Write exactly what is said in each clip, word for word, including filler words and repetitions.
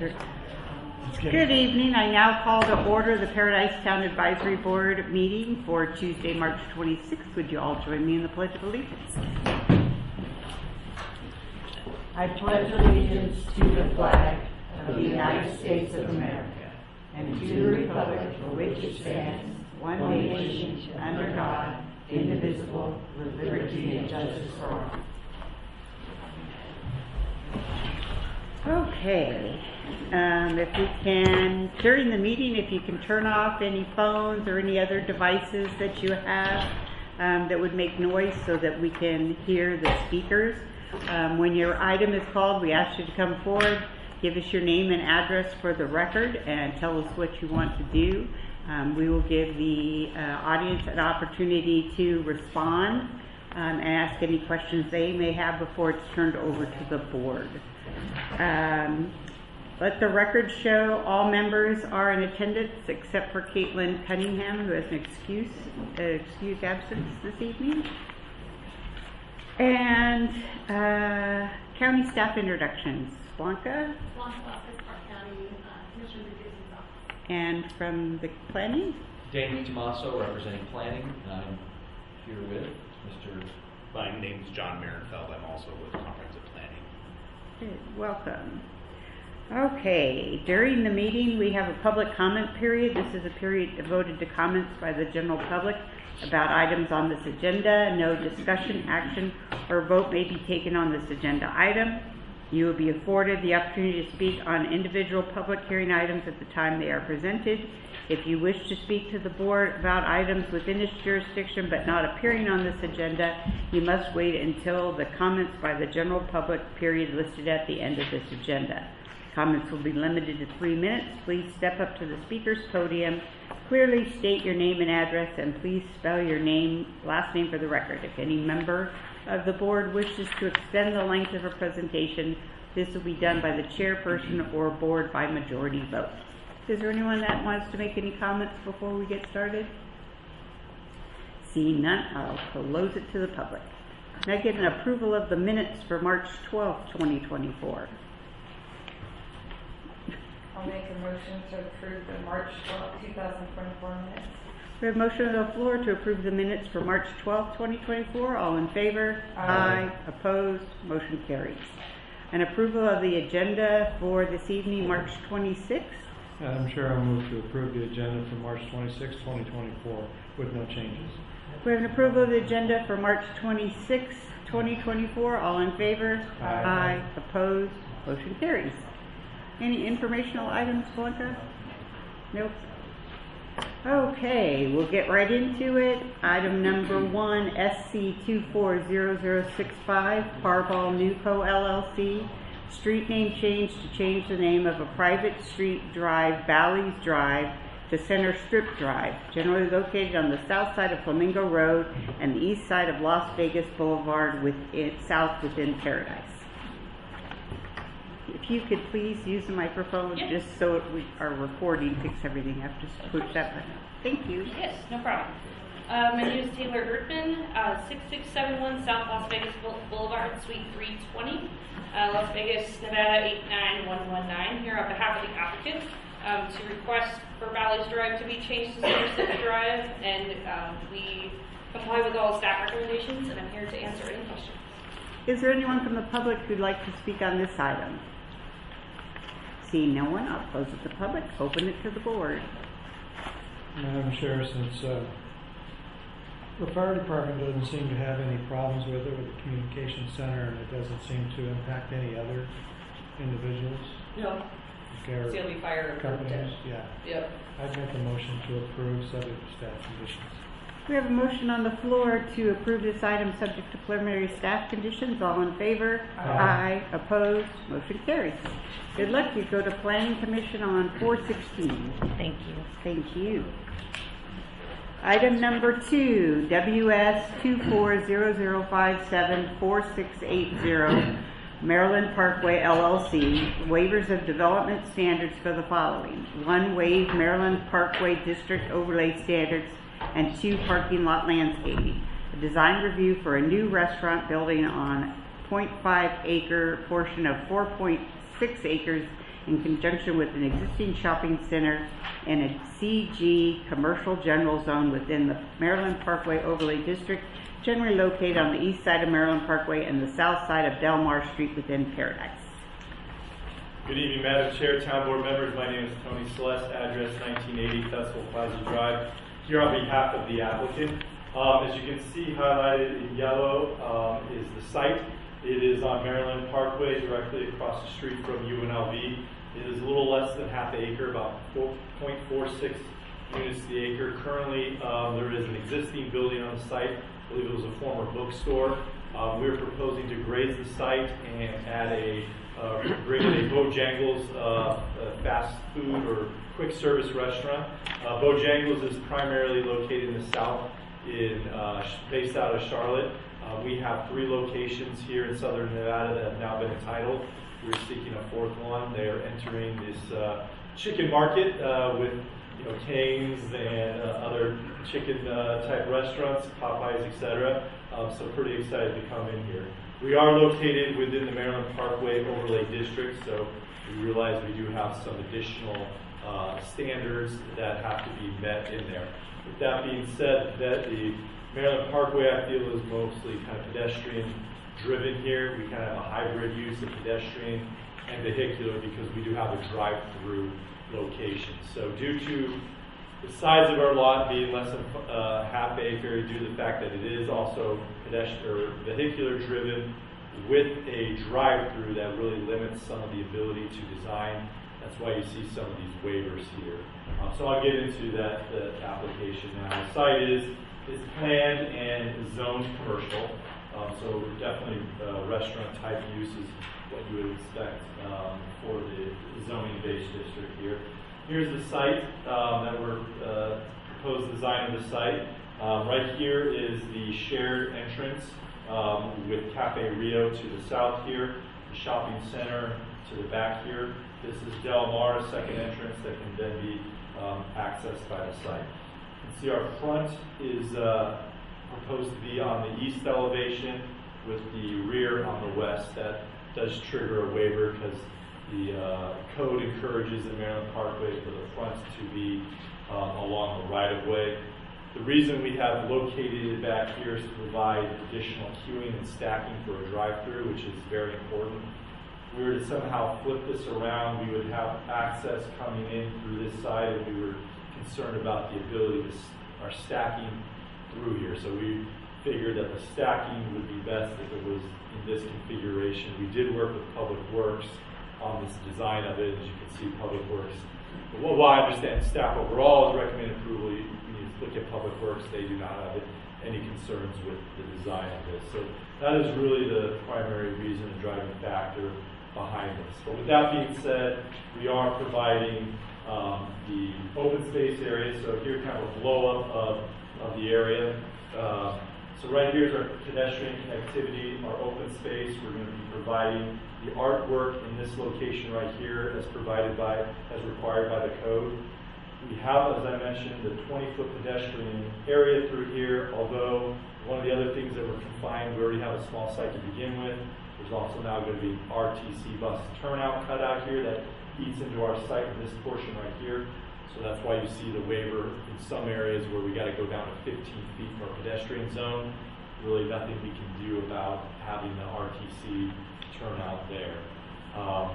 Good evening. I now call to order the Paradise Town Advisory Board meeting for Tuesday, March twenty-sixth. Would you all join me in the Pledge of Allegiance? I pledge allegiance to the flag of the United States of America and to the republic for which it stands, one nation, under God, indivisible, with liberty and justice for all. Okay. Um, if we can, during the meeting, if you can turn off any phones or any other devices that you have um, that would make noise so that we can hear the speakers. Um, when your item is called, we ask you to come forward, give us your name and address for the record, and tell us what you want to do. Um, we will give the uh, audience an opportunity to respond um, and ask any questions they may have before it's turned over to the board. Um, let the record show all members are in attendance except for Caitlin Cunningham, who has an excuse, uh, excused absence this evening. And uh, county staff introductions. Blanca? Blanca Vasquez, Park County uh, Commissioner Dixon's office. And from the planning? Danny Tomaso, representing planning, and I'm here with Mister My name is John Marenfeld. I'm also with Comprehensive Planning. Good. Welcome. Okay, during the meeting we have a public comment period. This is a period devoted to comments by the general public about items on this agenda. No discussion, action, or vote may be taken on this agenda item. You will be afforded the opportunity to speak on individual public hearing items at the time they are presented. If you wish to speak to the board about items within its jurisdiction but not appearing on this agenda, you must wait until the comments by the general public period listed at the end of this agenda. Comments will be limited to three minutes. Please step up to the speaker's podium, clearly state your name and address, and please spell your name, last name for the record. If any member of the board wishes to extend the length of a presentation, this will be done by the chairperson or board by majority vote. Is there anyone that wants to make any comments before we get started? Seeing none, I'll close it to the public. May I get an approval of the minutes for March twelfth, twenty twenty-four? I'll make a motion to approve the March twelfth, two thousand twenty-four minutes. We have a motion on the floor to approve the minutes for March twelfth, twenty twenty-four. All in favor? Aye. Aye. Opposed? Motion carries. An approval of the agenda for this evening, March twenty-sixth. Madam Chair, I move to approve the agenda for March twenty-sixth, twenty twenty-four with no changes. We have an approval of the agenda for March twenty-sixth, twenty twenty-four. All in favor? Aye. Aye. Opposed? Motion carries. Any informational items, Blanca? Nope. Okay, we'll get right into it. Item number one, S C two four zero zero six five, Parball Newco L L C. Street name change to change the name of a private street drive, Bally's Drive, to Center Strip Drive, generally located on the south side of Flamingo Road and the east side of Las Vegas Boulevard, within, south within Paradise. If you could please use the microphone, Yes. just so it, we, our recording picks everything up. Just push that button. Thank you. Yes, no problem. Uh, my name is Taylor Erdman, uh, six six seven one South Las Vegas Boulevard, Suite three twenty, uh, Las Vegas, Nevada eight nine one one nine. Here on behalf of the applicant um, to request for Bally's Drive to be changed to Center Strip Drive, and um, we comply with all staff recommendations, and I'm here to answer any questions. Is there anyone from the public who'd like to speak on this item? Seeing no one, I'll close it to the public, open it to the board. Madam Chair, since uh, the fire department doesn't seem to have any problems with it, with the communication center, and it doesn't seem to impact any other individuals, No, care it's the only fire companies, yeah. Yep. I'd make a motion to approve subject to staff conditions. We have a motion on the floor to approve this item subject to preliminary staff conditions. All in favor? Aye. Aye. Opposed? Motion carries. Good luck. You go to Planning Commission on four sixteen. Thank you. Thank you. Item number two, W S two four zero zero five seven four six eight zero, Maryland Parkway L L C, waivers of development standards for the following. One, waive Maryland Parkway District Overlay Standards, and two, parking lot landscaping. A design review for a new restaurant building on zero point five acre portion of four point six acres in conjunction with an existing shopping center and a C G commercial general zone within the Maryland Parkway Overlay District, generally located on the east side of Maryland Parkway and the south side of Delmar Street within Paradise. Good evening, Madam Chair, Town Board members. My name is Tony Celeste, address nineteen eighty Festival Plaza Drive, here on behalf of the applicant. Um, as you can see, highlighted in yellow um, is the site. It is on Maryland Parkway, directly across the street from U N L V. It is a little less than half an acre, about four point four six units to the acre. Currently, um, there is an existing building on the site. I believe it was a former bookstore. Um, we're proposing to graze the site and add a uh, bring in a Bojangles uh, a fast food or quick service restaurant. Uh, Bojangles is primarily located in the south, in uh, based out of Charlotte. Uh, we have three locations here in southern Nevada that have now been entitled. We're seeking a fourth one. They are entering this uh, chicken market uh, with you know Cane's and uh, other chicken uh, type restaurants, Popeyes, et cetera. Um, so pretty excited to come in here. We are located within the Maryland Parkway Overlay District, so we realize we do have some additional uh, standards that have to be met in there. With that being said, that the Maryland Parkway, I feel, is mostly kind of pedestrian driven here. We kind of have a hybrid use of pedestrian and vehicular because we do have a drive-through location. So due to the size of our lot being less than uh, half acre, due to the fact that it is also pedestrian or vehicular driven with a drive-through, that really limits some of the ability to design. That's why you see some of these waivers here. Um, so I'll get into that the application now. The site is is planned and zoned commercial, um, so definitely uh, restaurant type use is what you would expect um, for the zoning-based district here. Here's the site um, that we're uh, proposed design of the site. Um, right here is the shared entrance um, with Cafe Rio to the south here, the shopping center to the back here. This is Del Mar, a second entrance that can then be um, accessed by the site. You can see our front is uh, proposed to be on the east elevation with the rear on the west. That does trigger a waiver because the uh, code encourages the Maryland Parkway for the front to be um, along the right-of-way. The reason we have located it back here is to provide additional queuing and stacking for a drive-through, which is very important. If we were to somehow flip this around, we would have access coming in through this side, and we were concerned about the ability to our stacking through here. So we figured that the stacking would be best if it was in this configuration. We did work with Public Works on this design of it. As you can see, Public Works, well, well I understand staff overall is recommended approval. You need to look at Public Works. They do not have any concerns with the design of this. So that is really the primary reason and driving factor behind this. But with that being said, we are providing um, the open space area. So here kind of a blow up of, of the area. Uh, so right here is our pedestrian connectivity, our open space. We're going to be providing the artwork in this location right here as provided by, as required by the code. We have, as I mentioned, the twenty foot pedestrian area through here, although one of the other things that we're confined, we already have a small site to begin with. There's also now going to be an R T C bus turnout cutout here that eats into our site in this portion right here. So that's why you see the waiver in some areas where we got to go down to fifteen feet for a pedestrian zone. Really nothing we can do about having the R T C turnout there. Um,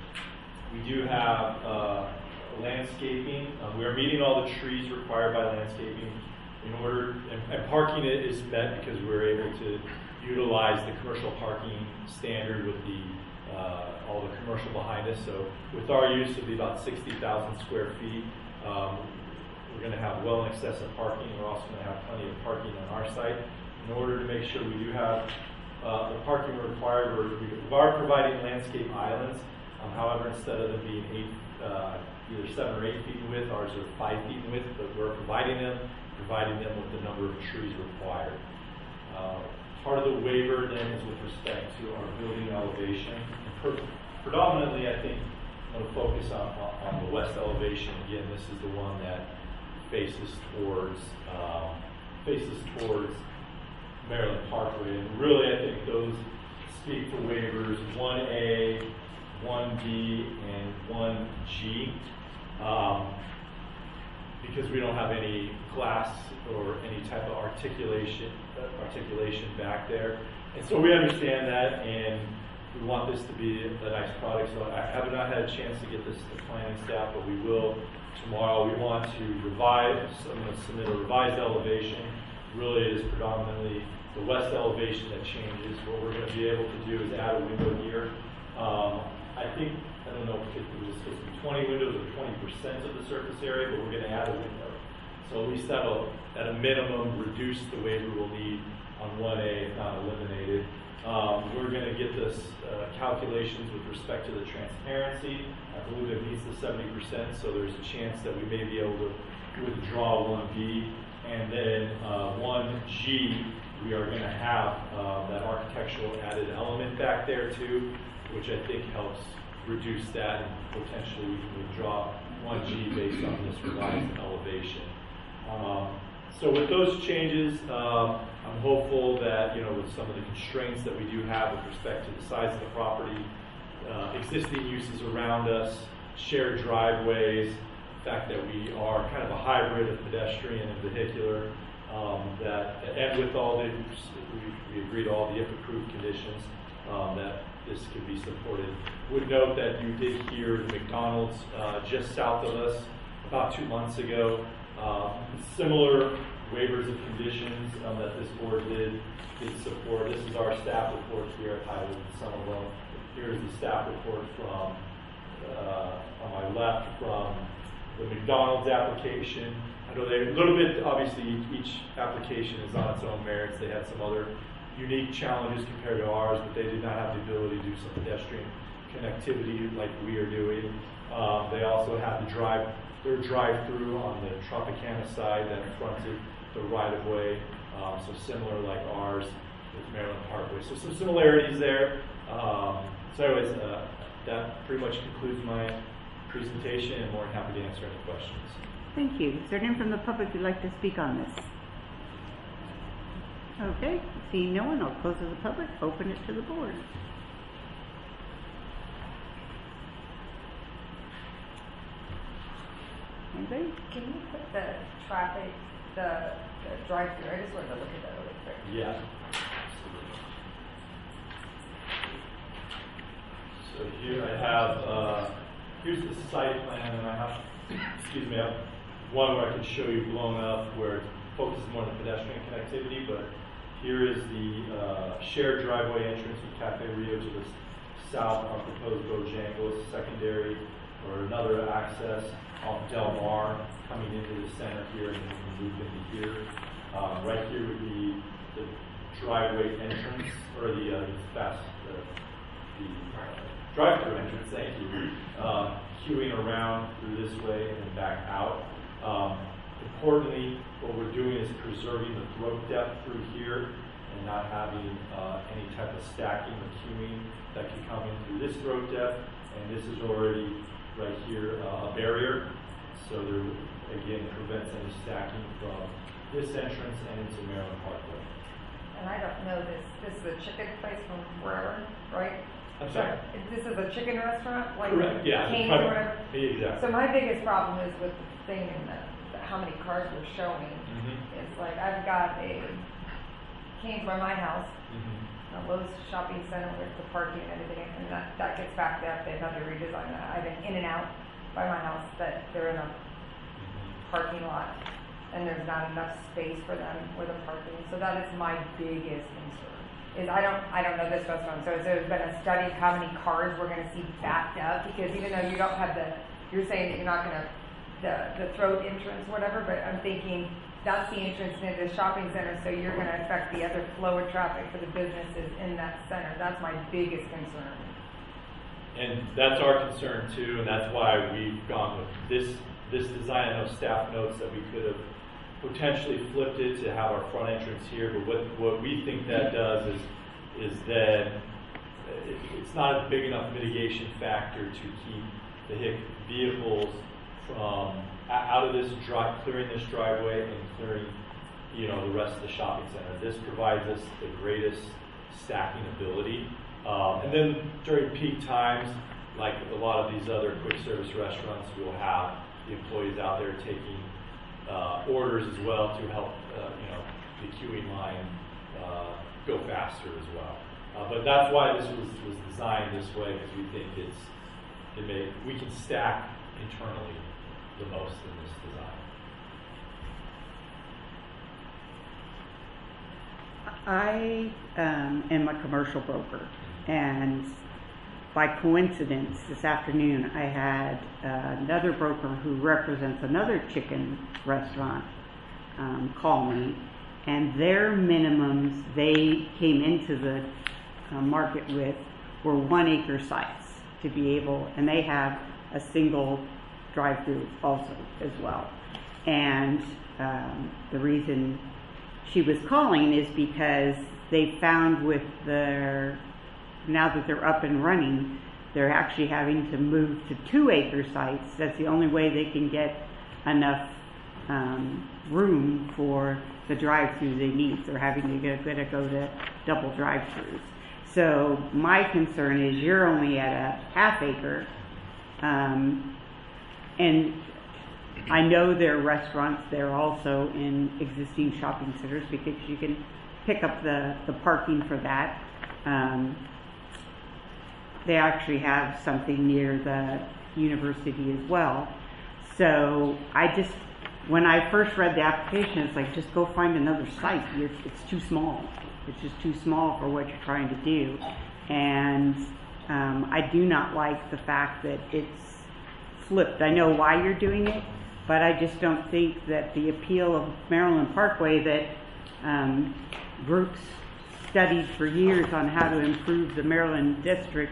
we do have uh, landscaping. Um, we are meeting all the trees required by landscaping in order, and, and parking it is met because we're able to utilize the commercial parking standard with the uh, all the commercial behind us. So with our use, it'll be about sixty thousand square feet. Um, we're going to have well in excess of parking. We're also going to have plenty of parking on our site. In order to make sure we do have uh, the parking required, we're, we are providing landscape islands. Um, however, instead of them being eight, uh, either seven or eight feet in width, ours are five feet in width, but we're providing them, providing them with the number of trees required. Uh, part of the waiver then is with respect to our building elevation. And per, predominantly, I think I'm going to focus on, on the west elevation. Again, this is the one that faces towards um, faces towards Maryland Parkway, and really I think those speak to waivers one A, one B, and one G. Um, because we don't have any glass or any type of articulation uh, articulation back there. And so we understand that, and we want this to be a nice product. So I have not had a chance to get this to the planning staff, but we will tomorrow. We want to revise, I'm going to submit a revised elevation. Really, it is predominantly the west elevation that changes. What we're going to be able to do is add a window here. Um, I think, I don't know if it was supposed to be twenty windows or twenty percent of the surface area, but we're going to add a window. So at least that'll, at a minimum, reduce the waiver we'll need on one A, if not eliminated. Um, we're going to get this uh, calculations with respect to the transparency. I believe it meets the seventy percent, so there's a chance that we may be able to withdraw one B. And then uh, one G, we are going to have uh, that architectural added element back there too, which I think helps reduce that, and potentially we can withdraw one G based on this revised elevation. Um, so with those changes, um, I'm hopeful that, you know, with some of the constraints that we do have with respect to the size of the property, uh, existing uses around us, shared driveways, the fact that we are kind of a hybrid of pedestrian and vehicular, um, that, and with all the, we, we agreed all the if approved conditions, um, that this could be supported. Would note that you did hear the McDonald's uh, just south of us about two months ago. Um, similar waivers of conditions um, that this board did, did support. This is our staff report here at Highwood and Somerville. Here's the staff report from, uh, on my left, from the McDonald's application. I know they're a little bit, obviously each application is on its own merits. They had some other unique challenges compared to ours, but they did not have the ability to do some pedestrian connectivity like we are doing. Um, they also had the drive, their drive-through on the Tropicana side that fronted the right-of-way, um, so similar like ours with Maryland Parkway. So some similarities there. Um, so anyways, uh, that pretty much concludes my presentation, and more than happy to answer any questions. Thank you. Is there anyone from the public who'd like to speak on this? Okay, seeing no one, I'll close to the public, open it to the board. Anybody? Can you put the traffic, the, the drive-through, I just wanted to look at that really quick. Yeah. So here I have, uh, here's the site plan, and I have, excuse me, I have one where I can show you blown up where it focuses more on the pedestrian connectivity, but here is the uh, shared driveway entrance with Cafe Rio to the south, our proposed Bojangles secondary, or another access off Del Mar coming into the center here and then move into here. Um, right here would be the driveway entrance, or the uh, fast, uh, the uh, drive-through entrance, thank you. Um, queuing around through this way and then back out. Um, importantly, what we're doing is preserving the throat depth through here and not having uh, any type of stacking or queuing that can come in through this throat depth. And this is already right here uh, a barrier, so there again prevents any stacking from this entrance and into Maryland Parkway. And I don't know this, this is a chicken place from wherever, right? I'm sorry? This is a chicken restaurant, like Correct, yeah. Cane's Private- or whatever? Exactly. So my biggest problem is with the thing and the, the, how many cars we're showing. Mm-hmm. It's like, I've got a Cane's by my house, Mm-hmm. a Lowe's shopping center with the parking and everything, and that, that gets backed up. They've had to redesign that. I've been in and out by my house, that they're in a parking lot, and there's not enough space for them with the parking. So that is my biggest concern. Is I don't I don't know this restaurant. So there's been a study of how many cars we're going to see backed up, because even though you don't have the, you're saying that you're not going to the the throat entrance, whatever. But I'm thinking that's the entrance into the shopping center, so you're going to affect the other flow of traffic for the businesses in that center. That's my biggest concern. And that's our concern too, and that's why we've gone with this this design. I know staff notes that we could have potentially flipped it to have our front entrance here, but what what we think that does is is that it, it's not a big enough mitigation factor to keep the H I C vehicles from out of this drive, clearing this driveway and clearing, you know, the rest of the shopping center. This provides us the greatest stacking ability. Um, and then during peak times, like a lot of these other quick service restaurants, we'll have the employees out there taking uh, orders as well to help, uh, you know, the queuing line uh, go faster as well. Uh, but that's why this was, was designed this way, because we think it's, it may, we can stack internally the most in this design. I um, am a commercial broker, and by coincidence, this afternoon I had uh, another broker who represents another chicken restaurant um, call me, and their minimums they came into the uh, market with were one acre sites to be able, and they have a single drive-through also as well. And um, the reason she was calling is because they found with their, now that they're up and running, they're actually having to move to two acre sites. That's the only way they can get enough um, room for the drive-through they need. They're having to get, gotta go to double drive-throughs. So my concern is you're only at a half acre, um, and I know there are restaurants there also in existing shopping centers because you can pick up the, the parking for that. Um, they actually have something near the university as well. So I just, when I first read the application, it's like, just go find another site. You're, it's too small. It's just too small for what you're trying to do. And um, I do not like the fact that it's flipped. I know why you're doing it, but I just don't think that the appeal of Maryland Parkway that um, Brooks studied for years on how to improve the Maryland district,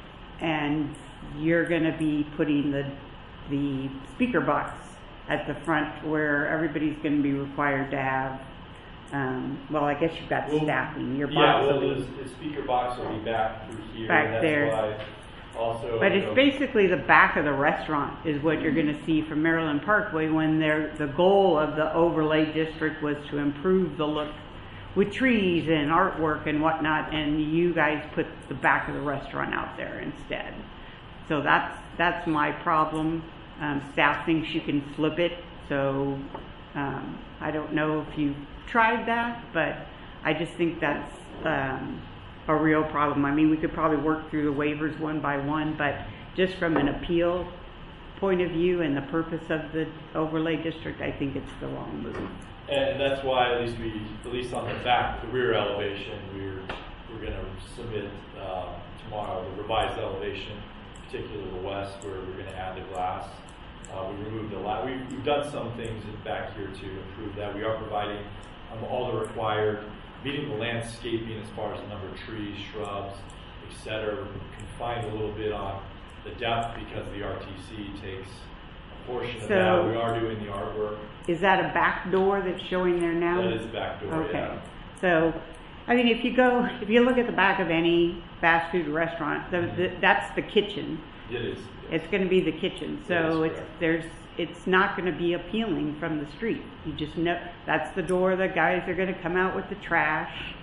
and you're going to be putting the the speaker box at the front where everybody's going to be required to have, um, well, I guess you've got Well, staffing. Your yeah, box well, will be the, the speaker box will be back through here. Back and that's there. Why also, But you it's know, basically the back of the restaurant is what you're going to see from Maryland Parkway when they're, the goal of the overlay district was to improve the look with trees and artwork and whatnot, and you guys put the back of the restaurant out there instead. So that's that's my problem. Um, staff thinks you can flip it, so um, I don't know if you've tried that, but I just think that's um, a real problem. I mean, we could probably work through the waivers one by one, but just from an appeal point of view and the purpose of the overlay district, I think it's the wrong move. and that's why at least we, at least on the back, the rear elevation, we're we're going to submit uh, tomorrow the revised elevation, particularly the west, where we're going to add the glass. Uh, we removed the la- we've, we've done some things back here to improve that. We are providing um, all the required, meeting the landscaping as far as the number of trees, shrubs, et cetera. Confined a little bit on the depth because the R T C takes a portion of So- that. We are doing the artwork. Is that a back door that's showing there now? That is the back door, Okay. yeah. So, I mean, if you go, if you look at the back of any fast food restaurant, the, the, that's the kitchen. It is. It's going to be the kitchen. So That is it's correct. there's it's not going to be appealing from the street. You just know that's the door the guys are going to come out with the trash,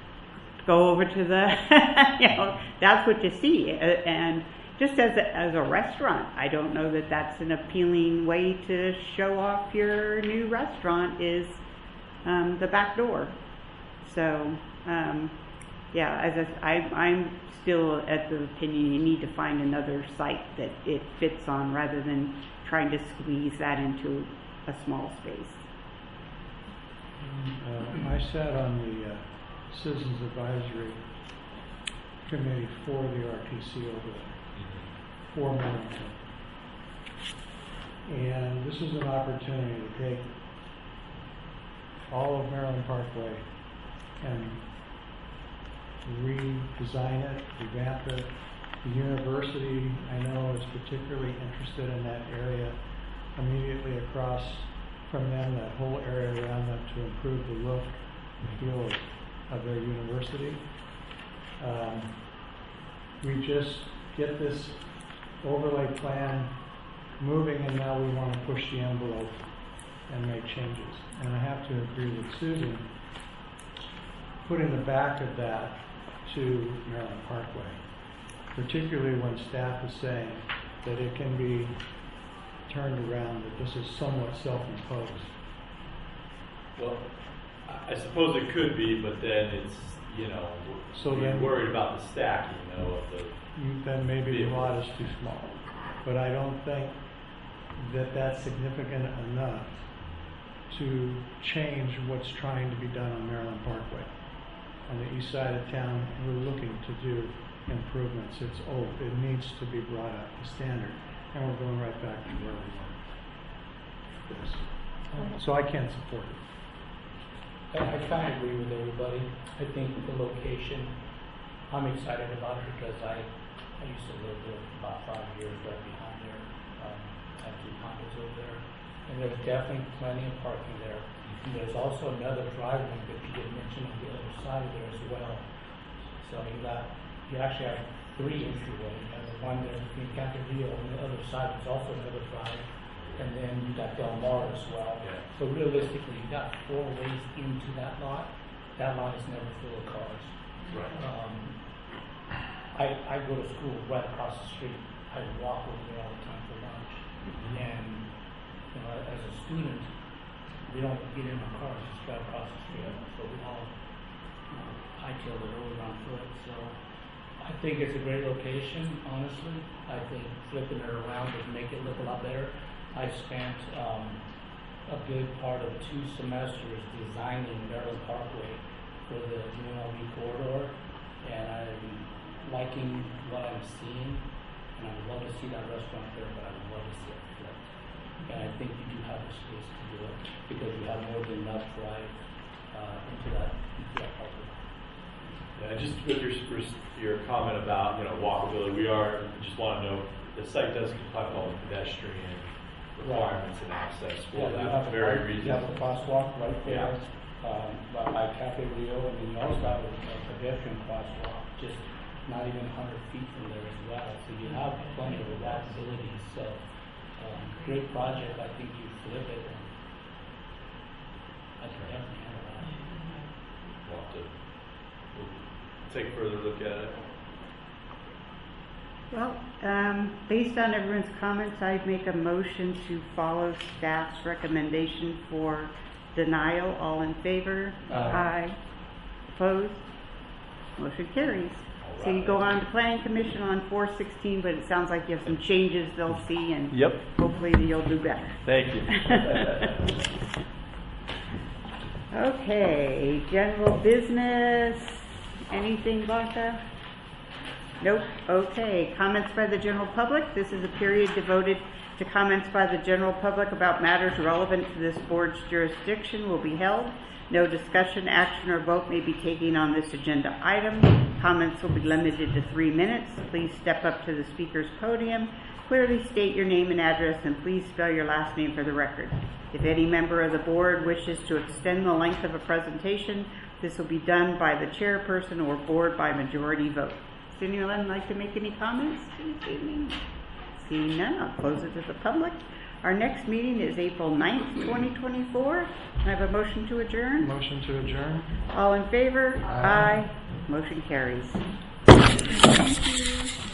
go over to the, you know, that's what you see. Uh, And just as a, as a restaurant, I don't know that that's an appealing way to show off your new restaurant is um, the back door. So, um, yeah, as a, I, I'm still at the opinion you need to find another site that it fits on rather than trying to squeeze that into a small space. Uh, I sat on the uh, Citizens Advisory Committee for the R T C overlay for Maryland. And this is an opportunity to take all of Maryland Parkway and redesign it, revamp it. The university, I know, is particularly interested in that area immediately across from them, that whole area around them, to improve the look and feel of, of their university. Um, we just get this overlay plan moving, and now we want to push the envelope and make changes. And I have to agree with Susan, putting the back of that to Maryland Parkway. particularly when staff is saying that it can be turned around, that this is somewhat self-imposed. Well, I I suppose it could be, but then it's, you know, So we're then- worried about the stacking, you know, of the, You- Then maybe the Vehicle. lot is too small. But I don't think that that's significant enough to change what's trying to be done on Maryland Parkway. On the east side of town, we're looking to do improvements. It's old. It needs to be brought up to standard. And we're going right back to where we were. Yes. So I can't support it. I, I kind of agree with everybody. I think the location, I'm excited about it because I, I used to live there for about five years right behind there. Um, I have two condos over there. And there's definitely plenty of parking there. And there's also another driveway that you did mention on the other side of there as well. So you got, you actually have three entryways. You have the one there between Canterillo and the other side is also another drive. And then you got Del Mar as well. Yeah. So realistically, you got four ways into that lot. That lot is never full of cars. right. Um, I, I go to school right across the street. I walk over there all the time for lunch. And, you know, as a student, we don't get in our cars, just drive across the street. So we all, you know, hightail the road on foot. So I think it's a great location, honestly. I think flipping it around would make it look a lot better. I spent um, a good part of two semesters designing Maryland Parkway for the U N L V corridor, and I'm liking what I'm seeing, and I would love to see that restaurant there, but I would love to see it flipped. And I think you do have the space to do it, because you have more than enough drive uh, into that into that parkway. Yeah, just with your, your comment about, you know, walkability, we are, just want to note, the site does comply with all the pedestrian requirements and access for Yeah, you that have the very cross- reason. You have the crosswalk right there, Yeah. um, by, by Cafe Rio, and then you also have a a pedestrian crosswalk, just not even a hundred feet from there as well. So you have plenty of walkability, so, um, great project. I think you flip it, and I can definitely handle that. We'll have to, we'll take a further look at it. Well, um, based on everyone's comments, I'd make a motion to follow staff's recommendation for denial. All in favor? Aye. Opposed? Motion carries. So you go on to Planning Commission on four sixteen, but it sounds like you have some changes they'll see, and Yep. hopefully you'll do better. Thank you. Okay, general business. Anything, Blanca? Nope. Okay, comments by the general public. This is a period devoted to comments by the general public about matters relevant to this board's jurisdiction will be held. No discussion, action, or vote may be taken on this agenda item. Comments will be limited to three minutes. Please step up to the speaker's podium, clearly state your name and address, and please spell your last name for the record. If any member of the board wishes to extend the length of a presentation, this will be done by the chairperson or board by majority vote. Does anyone like to make any comments this evening? Seeing none, I'll close it to the public. Our next meeting is April ninth, twenty twenty-four. Can I have a motion to adjourn? Motion to adjourn? All in favor? Aye. Aye. Motion carries. Thank you.